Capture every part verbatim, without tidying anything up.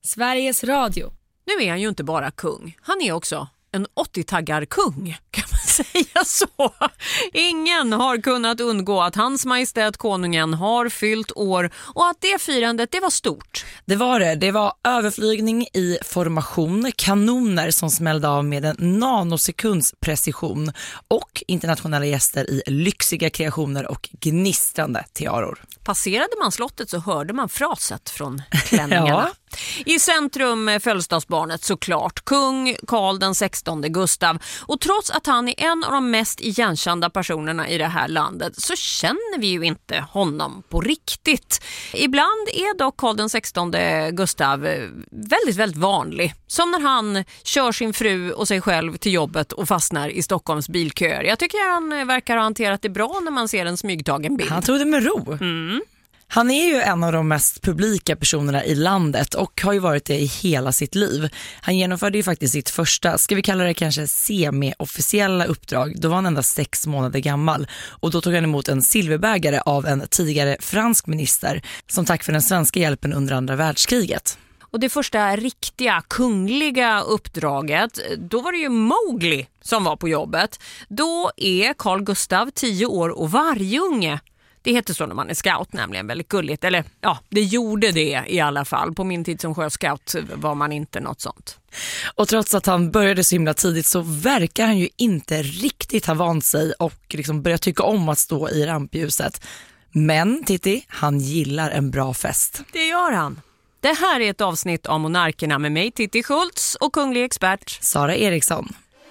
Sveriges Radio. Nu är han ju inte bara kung, han är också en åttio-taggar-kung, kan man säga så. Ingen har kunnat undgå att hans majestät konungen har fyllt år och att det firandet, det var stort. Det var det. Det var överflygning i formation, kanoner som smällde av med en nanosekunds precision och internationella gäster i lyxiga kreationer och gnistrande tiaror. Passerade man slottet så hörde man fraset från klänningarna. Ja. I centrum födelsedagsbarnet såklart, kung Carl den sextonde Gustav. Och trots att han är en av de mest igenkända personerna i det här landet så känner vi ju inte honom på riktigt. Ibland är dock Carl den sextonde Gustav väldigt, väldigt vanlig. Som när han kör sin fru och sig själv till jobbet och fastnar i Stockholms bilköer. Jag tycker han verkar ha hanterat det bra när man ser en smygtagen bild. Han tog det med ro. Mm. Han är ju en av de mest publika personerna i landet och har ju varit det i hela sitt liv. Han genomförde ju faktiskt sitt första, ska vi kalla det kanske semi-officiella uppdrag. Då var han endast sex månader gammal och då tog han emot en silverbägare av en tidigare fransk minister som tack för den svenska hjälpen under andra världskriget. Och det första riktiga kungliga uppdraget, då var det ju Mowgli som var på jobbet. Då är Carl Gustav tio år och vargunge. Det heter så när man är scout, nämligen väldigt gulligt. Eller ja, det gjorde det i alla fall. På min tid som sjöscout var man inte något sånt. Och trots att han började så himla tidigt så verkar han ju inte riktigt ha vant sig och liksom börjat tycka om att stå i rampljuset. Men Titti, han gillar en bra fest. Det gör han. Det här är ett avsnitt av Monarkerna med mig, Titti Schultz, och kunglig expert Sara Eriksson.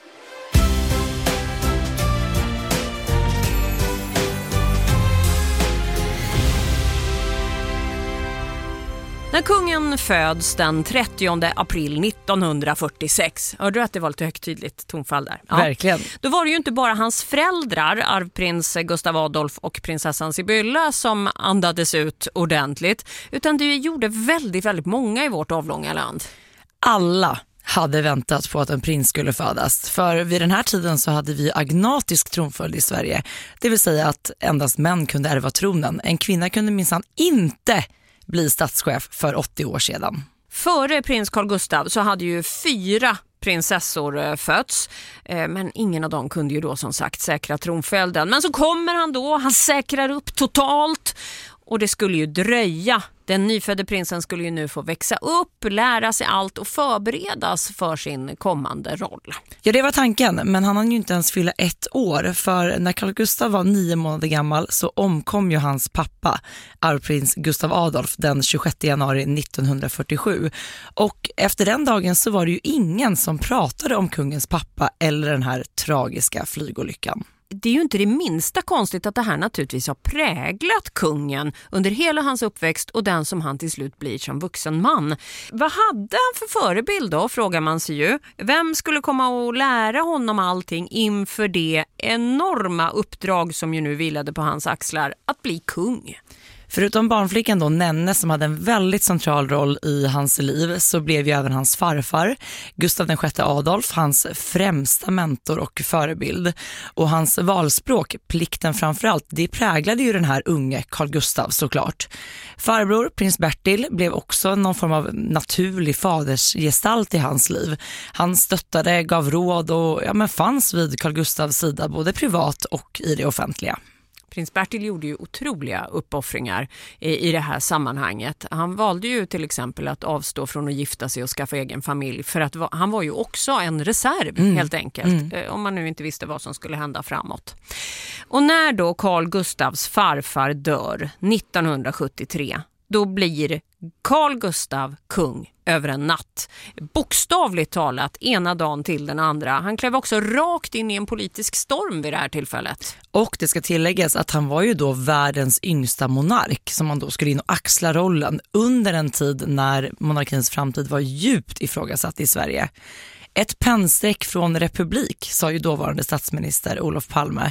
När kungen föds den trettionde april nittonhundrafyrtiosex, hörde du att det var lite högtidligt tonfall där? Ja. Verkligen. Då var det ju inte bara hans föräldrar, arvprins Gustav Adolf och prinsessan Sibylla, som andades ut ordentligt, utan det gjorde väldigt, väldigt många i vårt avlånga land. Alla hade väntat på att en prins skulle födas. För vid den här tiden så hade vi agnatisk tronföljd i Sverige. Det vill säga att endast män kunde ärva tronen. En kvinna kunde minsann inte bli statschef för åttio år sedan. Före prins Carl Gustav så hade ju fyra prinsessor fötts, men ingen av dem kunde ju då som sagt säkra tronföljden. Men så kommer han då, han säkrar upp totalt och det skulle ju dröja. Den nyfödde prinsen skulle ju nu få växa upp, lära sig allt och förberedas för sin kommande roll. Ja, det var tanken, men han hann ju inte ens fylla ett år. För när Carl Gustav var nio månader gammal så omkom ju hans pappa, arvprins Gustav Adolf, den tjugosjätte januari nittonhundrafyrtiosju. Och efter den dagen så var det ju ingen som pratade om kungens pappa eller den här tragiska flygolyckan. Det är ju inte det minsta konstigt att det här naturligtvis har präglat kungen under hela hans uppväxt och den som han till slut blir som vuxen man. Vad hade han för förebild då, frågar man sig ju. Vem skulle komma och lära honom allting inför det enorma uppdrag som ju nu vilade på hans axlar, att bli kung? Förutom barnflickan då, Nenne, som hade en väldigt central roll i hans liv, så blev ju även hans farfar, Gustav den sjätte Adolf, hans främsta mentor och förebild. Och hans valspråk, plikten framförallt, det präglade ju den här unge Carl Gustav såklart. Farbror, prins Bertil, blev också någon form av naturlig fadersgestalt i hans liv. Han stöttade, gav råd och ja, men fanns vid Carl Gustavs sida både privat och i det offentliga. Prins Bertil gjorde ju otroliga uppoffringar i det här sammanhanget. Han valde ju till exempel att avstå från att gifta sig och skaffa egen familj för att han var ju också en reserv mm. helt enkelt. Mm. Om man nu inte visste vad som skulle hända framåt. Och när då Carl Gustavs farfar dör nittonhundrasjuttiotre, då blir Carl Gustav kung över en natt. Bokstavligt talat ena dagen till den andra. Han klev också rakt in i en politisk storm vid det här tillfället. Och det ska tilläggas att han var ju då världens yngsta monark som man då skulle in och axla rollen under en tid när monarkins framtid var djupt ifrågasatt i Sverige. Ett pennstreck från republik, sa ju dåvarande statsminister Olof Palme.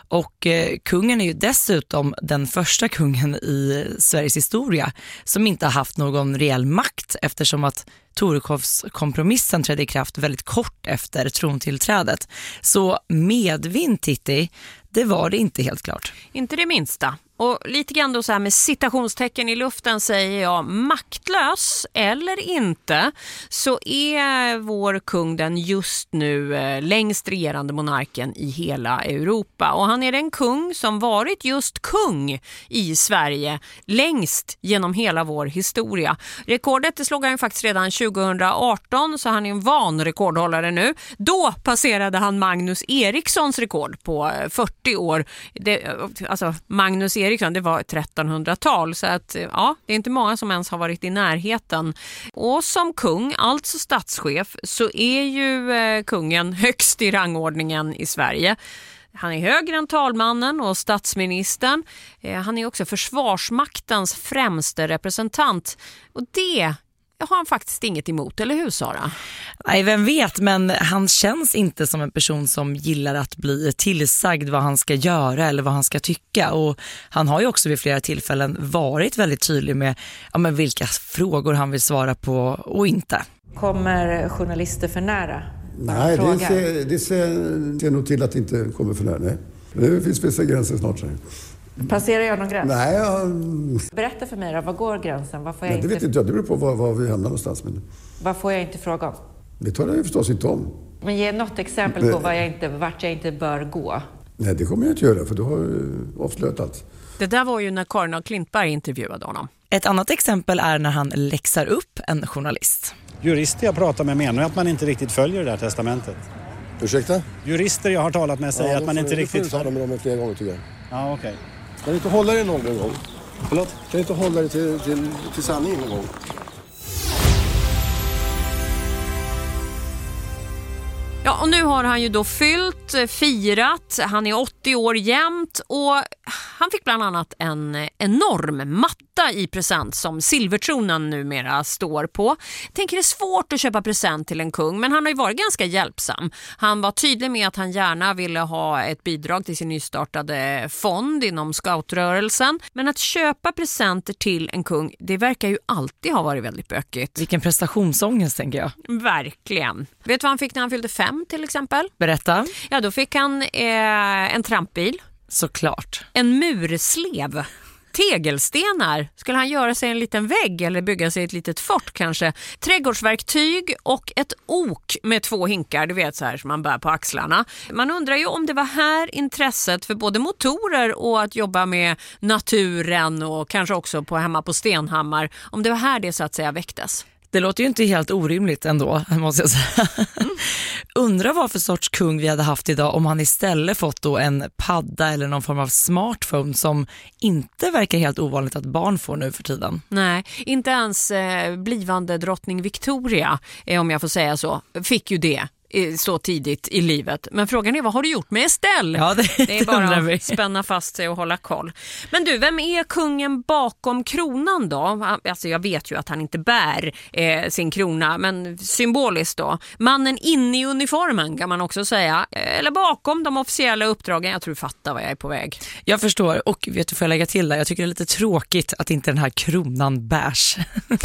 Och eh, kungen är ju dessutom den första kungen i Sveriges historia som inte har haft någon reell makt, eftersom att Torekovskompromissen trädde i kraft väldigt kort efter trontillträdet. Så medvind, Titti, det var det inte helt klart. Inte det minsta. Och lite grann då så här med citationstecken i luften säger jag, maktlös eller inte, så är vår kung den just nu eh, längst regerande monarken i hela Europa. Och han är den kung som varit just kung i Sverige längst genom hela vår historia. Rekordet det slog han ju faktiskt redan tjugohundraarton, så han är en van rekordhållare nu. Då passerade han Magnus Erikssons rekord på fyrtio år. Det, alltså Magnus Eriksson, det var trettonhundratal, så att ja, det är inte många som ens har varit i närheten. Och som kung, alltså statschef, så är ju eh, kungen högst i rangordningen i Sverige. Han är högre än talmannen och statsministern. Eh, han är också försvarsmaktens främste representant. Och det har han faktiskt inget emot, eller hur Sara? Nej, vem vet, men han känns inte som en person som gillar att bli tillsagd vad han ska göra eller vad han ska tycka. Och han har ju också vid flera tillfällen varit väldigt tydlig med ja, men vilka frågor han vill svara på och inte. Kommer journalister för nära? Nej, det ser, det ser, ser nog till att det inte kommer för nära. Nej. Det finns vissa gränser snart. Så. Passerar jag någon gräns? Nej, jag... Berätta för mig då, vad går gränsen? Vad får jag Nej, det inte... vet inte jag, det beror på var, var vi hamnar någonstans. Men... Vad får jag inte fråga om? Det tar jag förstås inte om. Men ge något exempel Nej. på vad jag inte, vart jag inte bör gå. Nej, det kommer jag inte göra, för du har avslöjat allt. Det där var ju när Karin av Klintberg intervjuade honom. Ett annat exempel är när han läxar upp en journalist. Jurister jag pratar med menar att man inte riktigt följer det där testamentet. Ursäkta? Jurister jag har talat med säger ja, att man inte får, riktigt... Du får tala med dem flera gånger tycker jag. Ja, okej. Okay. Kan du inte hålla dig någon gång? Förlåt? Kan du inte hålla dig till, till, till sanningen någon gång? Ja, och nu har han ju då fyllt, firat, han är åttio år jämt och han fick bland annat en enorm matta i present som silvertronen numera står på. Jag tänker det är svårt att köpa present till en kung, men han har ju varit ganska hjälpsam. Han var tydlig med att han gärna ville ha ett bidrag till sin nystartade fond inom scoutrörelsen, men att köpa presenter till en kung, det verkar ju alltid ha varit väldigt bökigt. Vilken prestationsångest, tänker jag. Verkligen. Vet du vad han fick när han fyllde fem till exempel? Berätta. Ja, då fick han eh, en trampbil. Såklart. En murslev. Tegelstenar. Skulle han göra sig en liten vägg eller bygga sig ett litet fort kanske? Trädgårdsverktyg och ett ok med två hinkar, du vet så här som man bär på axlarna. Man undrar ju om det var här intresset för både motorer och att jobba med naturen och kanske också på hemma på Stenhammar, om det var här det så att säga väcktes. Det låter ju inte helt orimligt ändå, måste jag säga. Mm. Undrar vad för sorts kung vi hade haft idag om han istället fått då en padda eller någon form av smartphone som inte verkar helt ovanligt att barn får nu för tiden. Nej, inte ens eh, blivande drottning Victoria, eh, om jag får säga så, fick ju det så tidigt i livet. Men frågan är, vad har du gjort med Estelle? Ja, det, det är bara att spänna fast sig och hålla koll. Men du, vem är kungen bakom kronan då? Alltså jag vet ju att han inte bär eh, sin krona, men symboliskt då. Mannen inne i uniformen kan man också säga. Eller bakom de officiella uppdragen. Jag tror du fattar vad jag är på väg. Jag förstår, och vet du, får jag lägga till där? Jag tycker det är lite tråkigt att inte den här kronan bärs.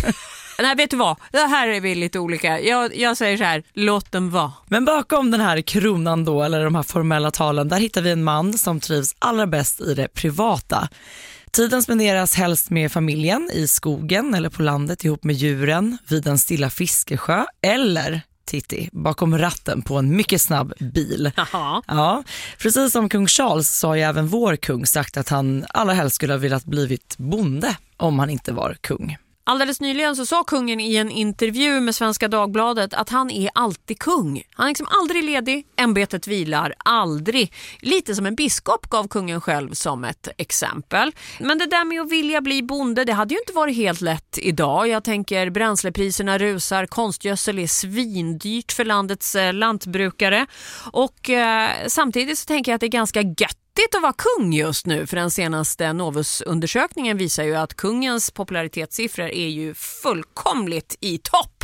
Nej, vet du vad? Det här är vi lite olika. Jag, jag säger så här, låt dem vara. Men bakom den här kronan då, eller de här formella talen, där hittar vi en man som trivs allra bäst i det privata. Tiden spenderas helst med familjen, i skogen eller på landet ihop med djuren, vid en stilla fiskesjö eller... Titti, bakom ratten på en mycket snabb bil. Jaha. Ja, precis som kung Charles så har ju även vår kung sagt att han allra helst skulle ha velat blivit bonde om han inte var kung. Alldeles nyligen så sa kungen i en intervju med Svenska Dagbladet att han är alltid kung. Han är liksom aldrig ledig, ämbetet vilar aldrig. Lite som en biskop gav kungen själv som ett exempel. Men det där med att vilja bli bonde, det hade ju inte varit helt lätt idag. Jag tänker bränslepriserna rusar, konstgödsel är svindyrt för landets eh, lantbrukare. Och eh, samtidigt så tänker jag att det är ganska gött att vara kung just nu, för den senaste Novus-undersökningen visar ju att kungens popularitetssiffror är ju fullkomligt i topp.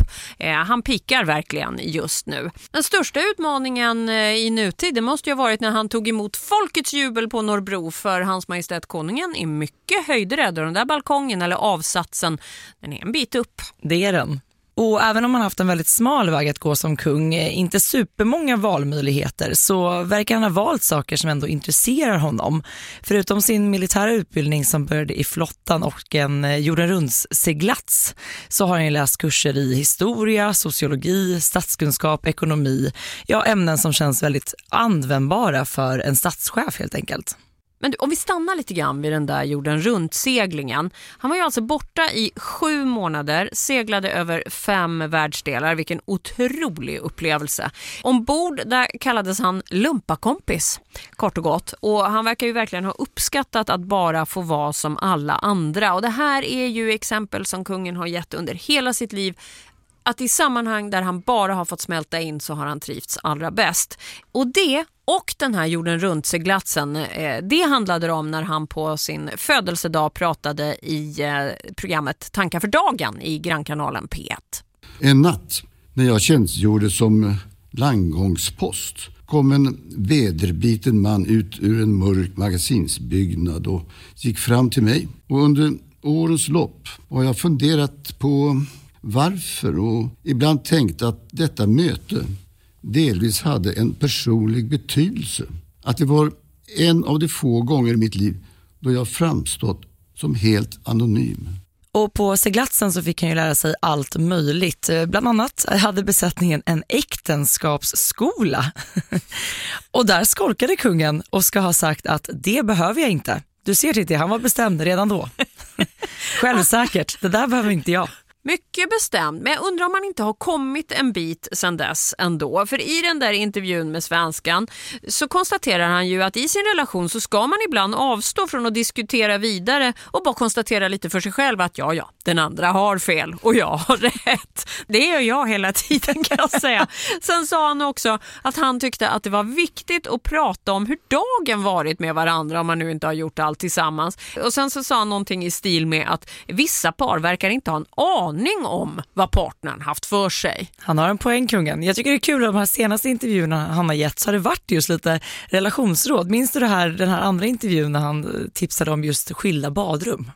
Eh, han pikar verkligen just nu. Den största utmaningen eh, i nutid, det måste ju ha varit när han tog emot folkets jubel på Norrbro, för hans majestät konungen är mycket höjdrädd och den där balkongen eller avsatsen, den är en bit upp. Det är den. Och även om han haft en väldigt smal väg att gå som kung, inte supermånga valmöjligheter, så verkar han ha valt saker som ändå intresserar honom. Förutom sin militära utbildning som började i flottan och en jorden runds seglats, så har han läst kurser i historia, sociologi, statskunskap, ekonomi. Ja, ämnen som känns väldigt användbara för en statschef helt enkelt. Men om vi stannar lite grann vid den där jorden runt seglingen. Han var ju alltså borta i sju månader, seglade över fem världsdelar. Vilken otrolig upplevelse. Ombord där kallades han lumpakompis, kort och gott. Och han verkar ju verkligen ha uppskattat att bara få vara som alla andra. Och det här är ju exempel som kungen har gett under hela sitt liv. Att i sammanhang där han bara har fått smälta in så har han trivts allra bäst. Och det och den här jorden runt seglatsen, det handlade om när han på sin födelsedag pratade i programmet Tankar för dagen i Grannkanalen P ett. En natt när jag tjänstgjorde som landgångspost kom en väderbiten man ut ur en mörk magasinsbyggnad och gick fram till mig. Och under årens lopp har jag funderat på varför och ibland tänkt att detta möte delvis hade en personlig betydelse. Att det var en av de få gånger i mitt liv då jag framstått som helt anonym. Och på seglatsen så fick han ju lära sig allt möjligt. Bland annat hade besättningen en äktenskapsskola. Och där skolkade kungen och ska ha sagt att det behöver jag inte. Du ser Titti, han var bestämd redan då. Självsäkert, det där behöver inte jag. Mycket bestämd, men jag undrar om man inte har kommit en bit sedan dess ändå. För i den där intervjun med Svenskan så konstaterar han ju att i sin relation så ska man ibland avstå från att diskutera vidare och bara konstatera lite för sig själv att ja, ja, den andra har fel och jag har rätt. Det gör jag hela tiden, kan jag säga. Sen sa han också att han tyckte att det var viktigt att prata om hur dagen varit med varandra om man nu inte har gjort allt tillsammans. Och sen så sa han någonting i stil med att vissa par verkar inte ha en aning om vad partnern haft för sig. Han har en poäng, kungen. Jag tycker det är kul att de här senaste intervjuerna han har gett så har det varit just lite relationsråd. Minns du det här, den här andra intervjun när han tipsade om just skilda badrum?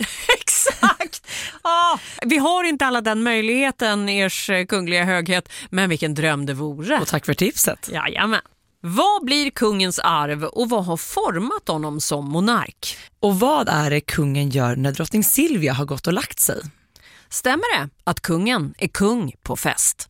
Exakt! Ah, vi har inte alla den möjligheten, ers kungliga höghet, men vilken dröm det vore. Och tack för tipset. Jajamän. Vad blir kungens arv och vad har format honom som monark? Och vad är det kungen gör när drottning Silvia har gått och lagt sig? Stämmer det att kungen är kung på fest?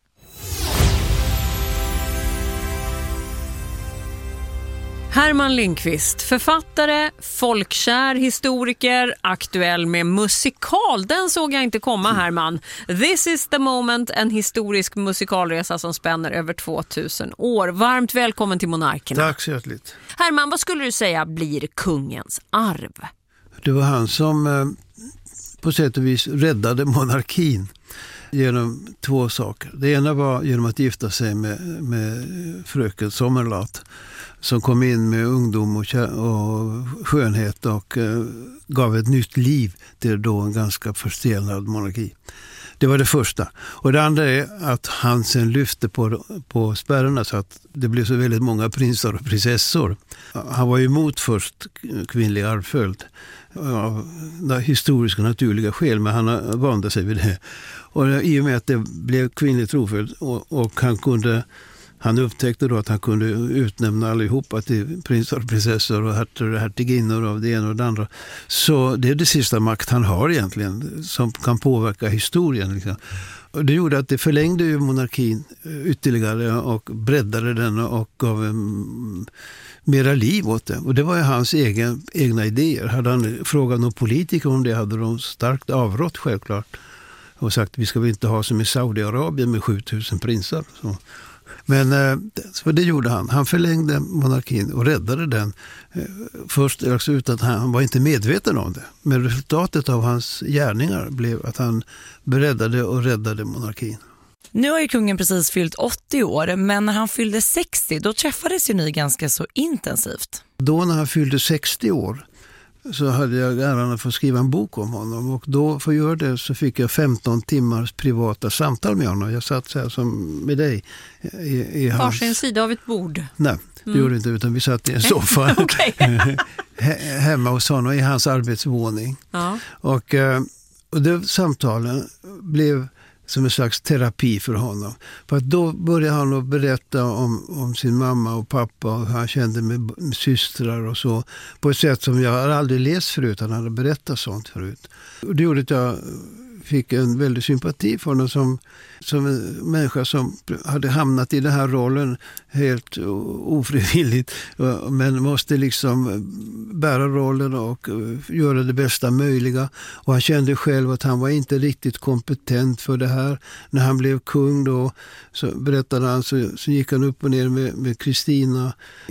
Herman Lindqvist, författare, folkkär, historiker, aktuell med musikal. Den såg jag inte komma, Herman. This is the moment, en historisk musikalresa som spänner över tvåtusen år. Varmt välkommen till Monarkerna. Tack så hjärtligt. Herman, vad skulle du säga blir kungens arv? Det var han som eh, på sätt och vis räddade monarkin genom två saker. Det ena var genom att gifta sig med, med fröken Sommerlath, som kom in med ungdom och, och skönhet och eh, gav ett nytt liv till då en ganska förstelnad monarki. Det var det första. Och det andra är att han sen lyfte på, på spärrarna så att det blev så väldigt många prinsar och prinsessor. Han var ju emot först kvinnlig arvföljd av historiska naturliga skäl, men han vande sig vid det. Och i och med att det blev kvinnlig tronföljd och, och han kunde... Han upptäckte då att han kunde utnämna allihopa till prinsar och prinsessor och hertor och hertiginnor av det ena och det andra. Så det är det sista makt han har egentligen som kan påverka historien. Liksom. Och det gjorde att det förlängde ju monarkin ytterligare och breddade den och gav en, mera liv åt det. Och det var ju hans egen, egna idéer. Hade han frågat någon politiker om det hade de starkt avrått självklart. Och sagt att vi ska väl inte ha som i Saudiarabien med sjutusen prinsar. Så. Men för det gjorde han. Han förlängde monarkin och räddade den. Först alltså utan att han var inte medveten om det. Men resultatet av hans gärningar blev att han beräddade och räddade monarkin. Nu har ju kungen precis fyllt åttio år, men när han fyllde sextio då träffades ju ni ganska så intensivt. Då när han fyllde sextio år så hade jag äran att få skriva en bok om honom. Och då för att göra det så fick jag femton timmars privata samtal med honom. Jag satt så här som med dig. I, i hans... Varsin sida av ett bord. Nej, det Mm. gjorde inte, utan vi satt i en soffa He- hemma hos honom i hans arbetsvåning. Ja. Och, eh, och det samtalen blev som en slags terapi för honom. För att då började han att berätta om, om sin mamma och pappa och hur han kände med, med systrar och så. På ett sätt som jag aldrig läst förut. Han hade berättat sånt förut. Och det gjorde att jag fick en väldigt sympati för honom som, som en människa som hade hamnat i den här rollen helt ofrivilligt, men måste liksom bära rollen och göra det bästa möjliga. Och han kände själv att han var inte riktigt kompetent för det här. När han blev kung då, så berättade han, så, så gick han upp och ner med Kristina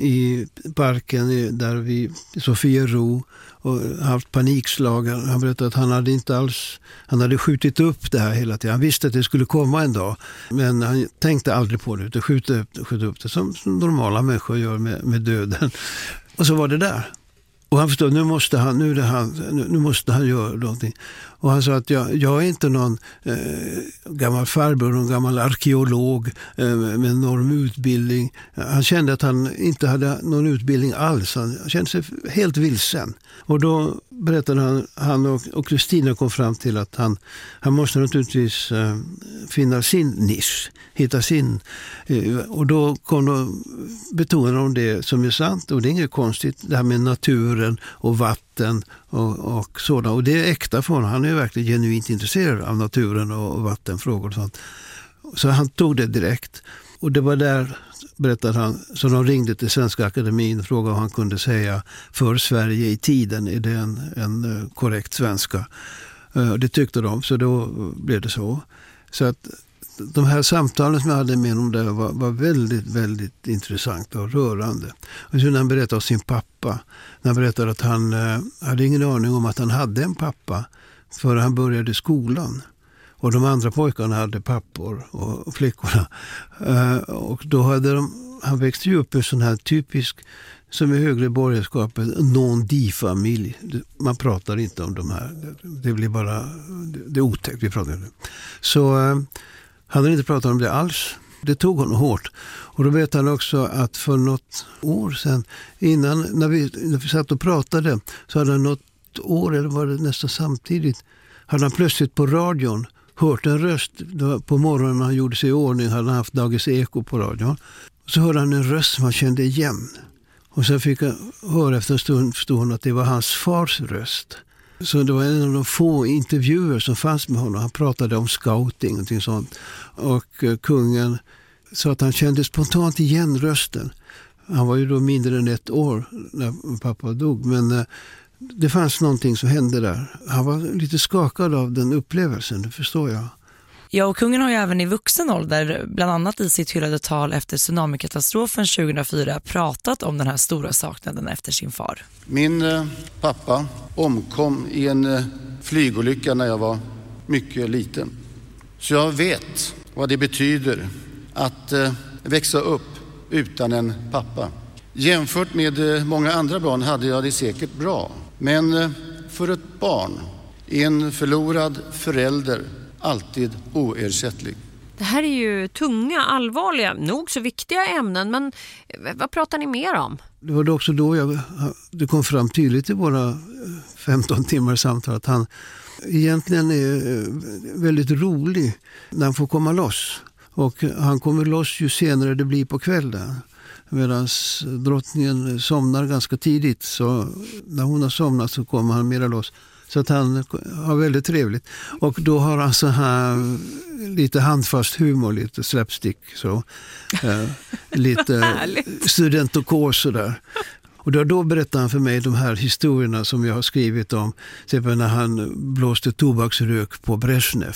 i parken där vid Sofiero och haft panikslag. Han berättade att han hade inte alls, han hade skjutit upp det här hela tiden. Han visste att det skulle komma en dag, men han tänkte aldrig på det, utan skjuta upp, skjuta upp det som, som normala människor gör med, med döden. Och så var det där. Och han förstod, nu måste han, nu, är det han, nu, nu måste han göra någonting. Och han sa att jag, jag är inte någon eh, gammal farbror, någon gammal arkeolog eh, med enorm utbildning. Han kände att han inte hade någon utbildning alls. Han kände sig helt vilsen. Och då berättade han, han och Kristina kom fram till att han, han måste naturligtvis eh, finna sin nisch, hitta sin. Eh, och då kom de, betonade de det som är sant, och det är inget konstigt, det här med naturen och vatten och, och sådant. Och det är äkta för honom. Han är verkligen genuint intresserad av naturen och, och vattenfrågor och sånt. Så han tog det direkt. Och det var där, berättade han, så de ringde till Svenska Akademin och frågade vad han kunde säga för Sverige i tiden. Är det en, en korrekt svenska? Det tyckte de, så då blev det så. Så att de här samtalen som jag hade med honom där var, var väldigt, väldigt intressanta och rörande. Och så när han berättade om sin pappa, när han berättade att han eh, hade ingen aning om att han hade en pappa för han började skolan. Och de andra pojkarna hade pappor och, och flickorna. Eh, och då hade de, han växte ju upp i en sån här typisk, som i högre borgerskapet, non-di-familj. Man pratar inte om de här. Det blir bara, det är otäckt vi pratar om det. Så eh, han hade inte pratat om det alls. Det tog honom hårt. Och då berättade han också att för något år sedan, innan, när vi, när vi satt och pratade, så hade han något år, eller var det nästan samtidigt, hade han plötsligt på radion hört en röst. På morgonen när han gjorde sig i ordning hade han haft Dagens Eko på radion. Så hörde han en röst som han kände igen. Och sen fick han höra efter en stund, förstod han att det var hans fars röst. Så det var en av de få intervjuer som fanns med honom. Han pratade om scouting och sånt. Och eh, kungen sa att han kände spontant igen rösten. Han var ju då mindre än ett år när pappa dog. Men eh, det fanns någonting som hände där. Han var lite skakad av den upplevelsen, det förstår jag. Ja, och kungen har ju även i vuxen ålder, bland annat i sitt hyllade tal efter tsunamikatastrofen tjugohundrafyra, pratat om den här stora saknaden efter sin far. Min eh, pappa omkom i en eh, flygolycka när jag var mycket liten. Så jag vet vad det betyder att eh, växa upp utan en pappa. Jämfört med eh, många andra barn hade jag det säkert bra. Men eh, för ett barn är en förlorad förälder alltid oersättlig. Det här är ju tunga, allvarliga, nog så viktiga ämnen, men vad pratar ni mer om? Det var också då jag, det kom fram tydligt i våra femton timmar samtal att han egentligen är väldigt rolig när han får komma loss. Och han kommer loss ju senare det blir på kvällen. Medan drottningen somnar ganska tidigt, så när hon har somnat så kommer han mera loss. Så att han har väldigt trevligt. Och då har han så här lite handfast humor, lite slapstick. Så. Eh, lite studentokos sådär. Och då, då berättade han för mig de här historierna som jag har skrivit om. Till exempel när han blåste tobaksrök på Brezhnev.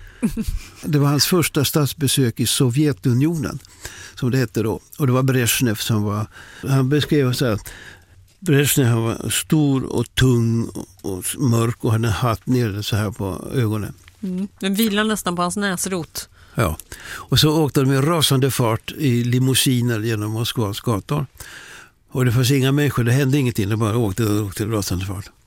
Det var hans första statsbesök i Sovjetunionen, som det hette då. Och det var Brezhnev som var... Han beskrev så här... Brezhnev var stor och tung och mörk och hade en hatt nere så här på ögonen. Mm. Den vilar nästan på hans näsrot. Ja, och så åkte de med rasande fart i limousiner genom Moskvas gator. Och det fanns inga människor, det hände ingenting, de bara åkte och åkte i rasande fart.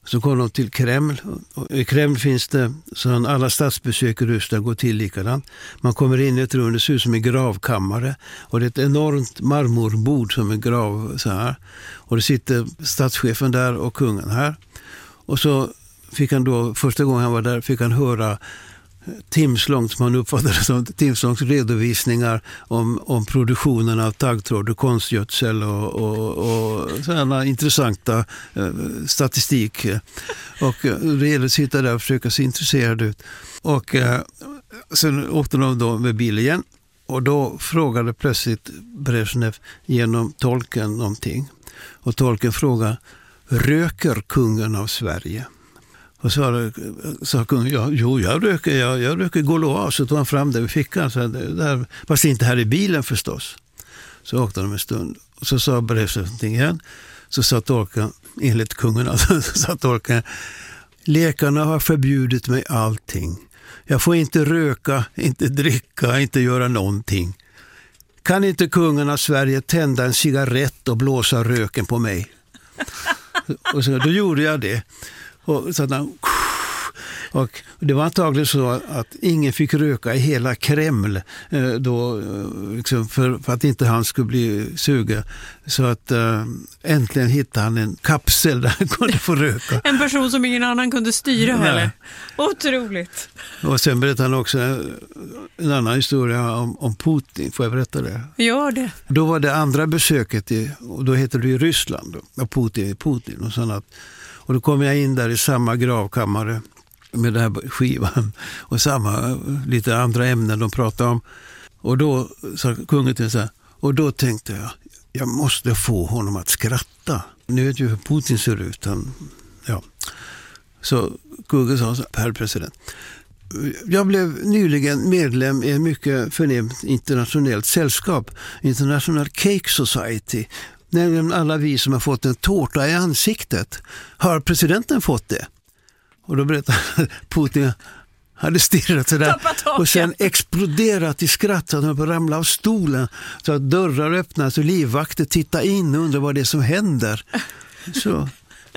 Så kom de till Kreml. Och i Kreml finns det, så alla statsbesök i Ryssland går till likadant. Man kommer in i ett rum, det ser ut som en gravkammare. Och det är ett enormt marmorbord som en grav så här. Och det sitter statschefen där och kungen här. Och så fick han då, första gången han var där, fick han höra timslångt, som han uppfattade som timslångs redovisningar om, om produktionen av taggtråd och konstgödsel och, och, och sådana intressanta eh, statistik. Och det gäller att sitta där och försöka se intresserad ut. Och eh, sen åkte de då med bil igen och då frågade plötsligt Brezhnev genom tolken någonting. Och tolken frågade: röker kungen av Sverige? Och så sa kungen, ja, jo jag röker, jag, jag röker Gaulois. Så tog han fram det vid fickan. Så där, fast inte här i bilen förstås. Så åkte de en stund. Och så sa Brezhnev någonting igen. Så sa tolken, enligt kungen, alltså, så sa tolken: läkarna har förbjudit mig allting. Jag får inte röka, inte dricka, inte göra någonting. Kan inte kungen av Sverige tända en cigarett och blåsa röken på mig? Och så då gjorde jag det. Och, så där, och det var antagligen så att ingen fick röka i hela Kreml då, liksom för, för att inte han skulle bli sugen. Så att äh, äntligen hittade han en kapsel där han kunde få röka. En person som ingen annan kunde styra heller. Otroligt. Och sen berättade han också en annan historia om, om Putin. Får jag berätta det? Gör det. Då var det andra besöket i, och då heter det ju Ryssland då, Putin, Putin och sånt. Och då kom jag in där i samma gravkammare med den här skivan och samma lite andra ämnen de pratade om. Och då sa kungen till så här, och då tänkte jag, jag måste få honom att skratta. Nu vet ju hur Putin ser ut. Han, ja. Så kungen sa så här, herr president, jag blev nyligen medlem i en mycket förnämt internationellt sällskap, International Cake Society. Nämligen alla vi som har fått en tårta i ansiktet. Har presidenten fått det? Och då berättade Putin hade stirrat sådär och sen exploderat i skratt så att han på ramla av stolen. Så att dörrar öppnas och livvakter tittar in och undrar vad det är som händer. Så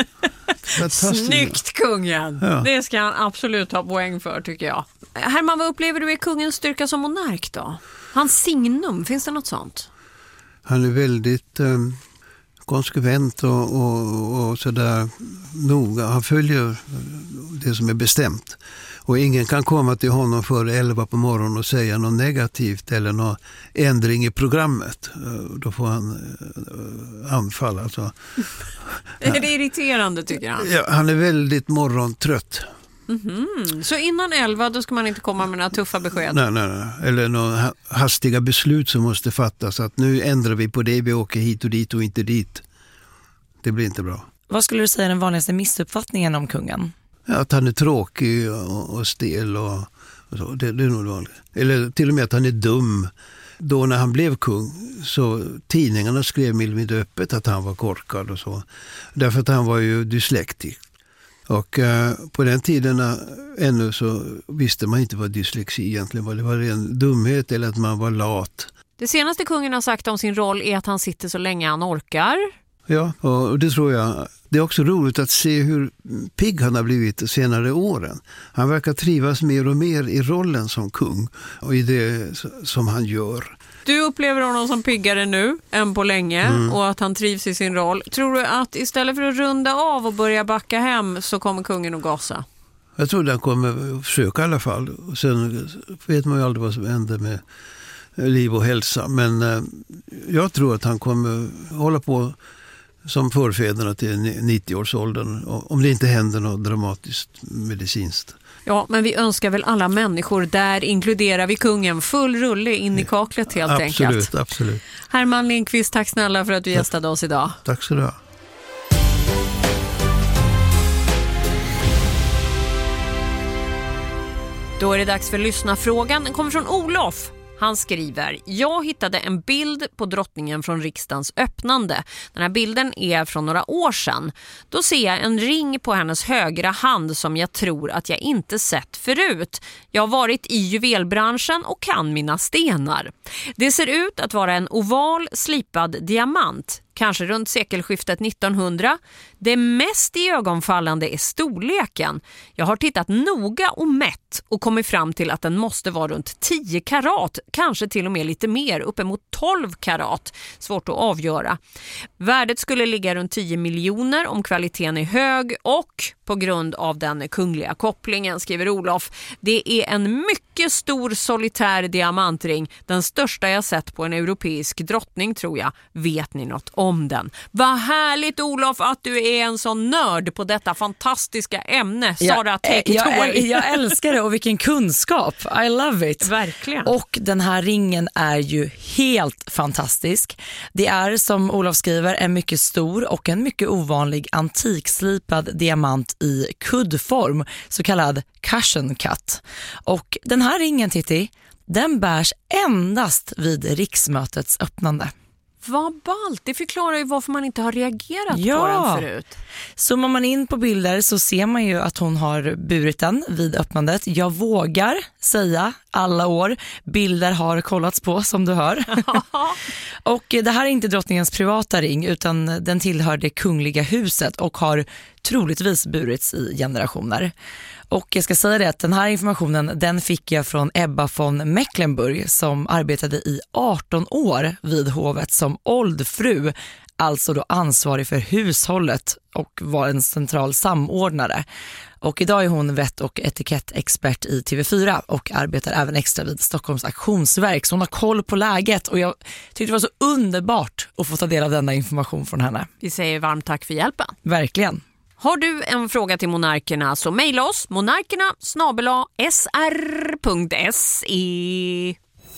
snyggt kungen. Ja. Det ska han absolut ha poäng för tycker jag. Herman, vad upplever du med kungens styrka som monark då? Hans signum, finns det något sånt? Han är väldigt eh, konsekvent och, och, och sådär noga. Han följer det som är bestämt. Och ingen kan komma till honom före elva på morgonen och säga något negativt eller någon ändring i programmet. Då får han eh, anfall. Alltså. Är det irriterande tycker han? Ja, han är väldigt morgontrött. Mm-hmm. Så innan elva då ska man inte komma med några tuffa besked? Nej, nej, nej. Eller några hastiga beslut som måste fattas. Att nu ändrar vi på det, vi åker hit och dit och inte dit. Det blir inte bra. Vad skulle du säga är den vanligaste missuppfattningen om kungen? Ja, att han är tråkig och, och stel och, och så. Det, det är nog vanligt. Eller till och med att han är dum. Då när han blev kung så tidningarna skrev mildt öppet att han var korkad och så. Därför att han var ju dyslektisk. Och eh, på den tiden eh, ännu så visste man inte vad dyslexi egentligen var. Det var en dumhet eller att man var lat. Det senaste kungen har sagt om sin roll är att han sitter så länge han orkar. Ja, och det tror jag. Det är också roligt att se hur pigg han har blivit senare åren. Han verkar trivas mer och mer i rollen som kung och i det som han gör. Du upplever honom som piggare nu än på länge mm. och att han trivs i sin roll. Tror du att istället för att runda av och börja backa hem så kommer kungen att gasa? Jag tror att han kommer att försöka i alla fall. Och sen vet man ju aldrig vad som händer med liv och hälsa. Men eh, jag tror att han kommer hålla på som förfäderna till nittio-årsåldern. Om det inte händer något dramatiskt medicinskt. Ja, men vi önskar väl alla människor, där inkluderar vi kungen, full rulle in i kaklet helt absolut, enkelt. Absolut, absolut. Herman Lindqvist, tack snälla för att du gästade oss idag. Tack så du ha. Då är det dags för lyssnarfrågan. Den kommer från Olof. Han skriver, jag hittade en bild på drottningen från riksdagens öppnande. Den här bilden är från några år sedan. Då ser jag en ring på hennes högra hand som jag tror att jag inte sett förut. Jag har varit i juvelbranschen och kan mina stenar. Det ser ut att vara en oval slipad diamant. kanske runt sekelskiftet nittonhundra. Det mest iögonfallande är storleken. Jag har tittat noga och mätt och kommit fram till att den måste vara runt tio karat, kanske till och med lite mer, uppemot tolv karat. Svårt att avgöra. Värdet skulle ligga runt tio miljoner om kvaliteten är hög och på grund av den kungliga kopplingen, skriver Olof. Det är en mycket stor solitär diamantring, den största jag sett på en europeisk drottning tror jag. Vet ni något om den? Vad härligt Olof att du är en sån nörd på detta fantastiska ämne. Sara, jag, take it jag, away. Jag älskar det och vilken kunskap. I love it. Verkligen. Och den här ringen är ju helt fantastisk. Det är som Olof skriver en mycket stor och en mycket ovanlig antikslipad diamant i kuddform, så kallad cushion cut. Och den här ringen, Titti, den bärs endast vid riksmötets öppnande. Vad ballt, det förklarar ju varför man inte har reagerat ja. på den förut. Zoomar man in på bilder så ser man ju att hon har burit den vid öppnandet. Jag vågar säga alla år, bilder har kollats på som du hör. Och det här är inte drottningens privata ring utan den tillhör det kungliga huset och har troligtvis burits i generationer. Och jag ska säga det att den här informationen den fick jag från Ebba von Mecklenburg som arbetade i arton år vid hovet som oldfru, alltså då ansvarig för hushållet och var en central samordnare. Och idag är hon vett- och etikettexpert i T V fyra och arbetar även extra vid Stockholms auktionsverk. Så hon har koll på läget och jag tyckte det var så underbart att få ta del av denna information från henne. Vi säger varmt tack för hjälpen. Verkligen. Har du en fråga till monarkerna så mejla oss monarkerna snabel-a s r punkt se.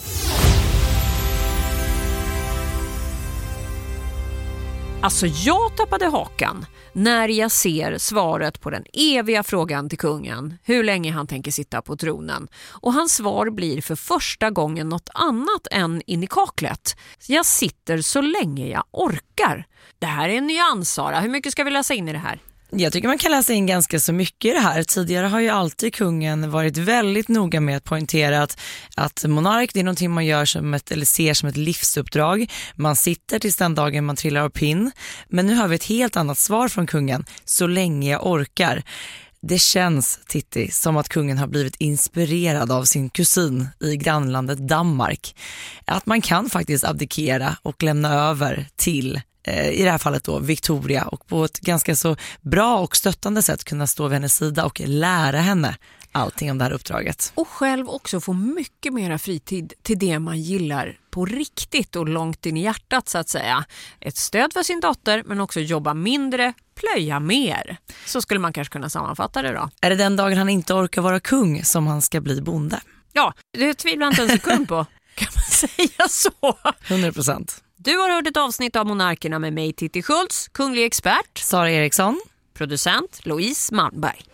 Alltså jag tappade hakan när jag ser svaret på den eviga frågan till kungen, hur länge han tänker sitta på tronen. Och hans svar blir för första gången något annat än in i kaklet. Jag sitter så länge jag orkar. Det här är en nyans, Sara. Hur mycket ska vi läsa in i det här? Jag tycker man kan läsa in ganska så mycket i det här. Tidigare har ju alltid kungen varit väldigt noga med att poängtera att, att monark det är någonting man gör som ett, eller ser som ett livsuppdrag. Man sitter tills den dagen man trillar av pinn. Men nu har vi ett helt annat svar från kungen. Så länge jag orkar. Det känns, Titti, som att kungen har blivit inspirerad av sin kusin i grannlandet Danmark. Att man kan faktiskt abdikera och lämna över till i det här fallet då Victoria och på ett ganska så bra och stöttande sätt kunna stå vid hennes sida och lära henne allting om det här uppdraget. Och själv också få mycket mera fritid till det man gillar på riktigt och långt in i hjärtat så att säga. Ett stöd för sin dotter men också jobba mindre, plöja mer. Så skulle man kanske kunna sammanfatta det då. Är det den dagen han inte orkar vara kung som han ska bli bonde? Ja, det tvivlar inte en sekund på. Kan man säga så? hundra procent. Du har hört ett avsnitt av Monarkerna med mig, Titti Schultz, kunglig expert, Sara Eriksson, producent Louise Malmberg.